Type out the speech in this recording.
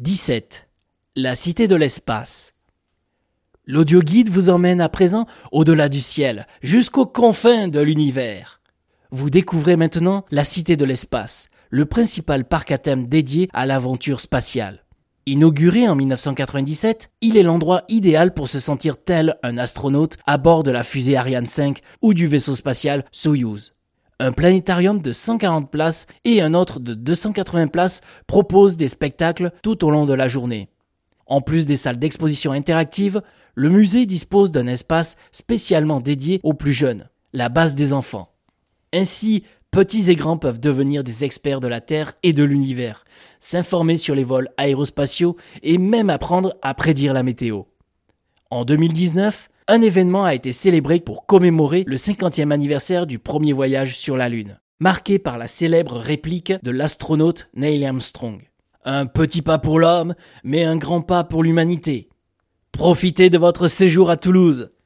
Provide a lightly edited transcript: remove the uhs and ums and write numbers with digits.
17. La Cité de l'espace. L'audioguide vous emmène à présent au-delà du ciel, jusqu'aux confins de l'univers. Vous découvrez maintenant la Cité de l'espace, le principal parc à thème dédié à l'aventure spatiale. Inauguré en 1997, il est l'endroit idéal pour se sentir tel un astronaute à bord de la fusée Ariane 5 ou du vaisseau spatial Soyouz. Un planétarium de 140 places et un autre de 280 places proposent des spectacles tout au long de la journée. En plus des salles d'exposition interactives, le musée dispose d'un espace spécialement dédié aux plus jeunes, la base des enfants. Ainsi, petits et grands peuvent devenir des experts de la Terre et de l'univers, s'informer sur les vols aérospatiaux et même apprendre à prédire la météo. En 2019, un événement a été célébré pour commémorer le 50e anniversaire du premier voyage sur la Lune, marqué par la célèbre réplique de l'astronaute Neil Armstrong. Un petit pas pour l'homme, mais un grand pas pour l'humanité. Profitez de votre séjour à Toulouse.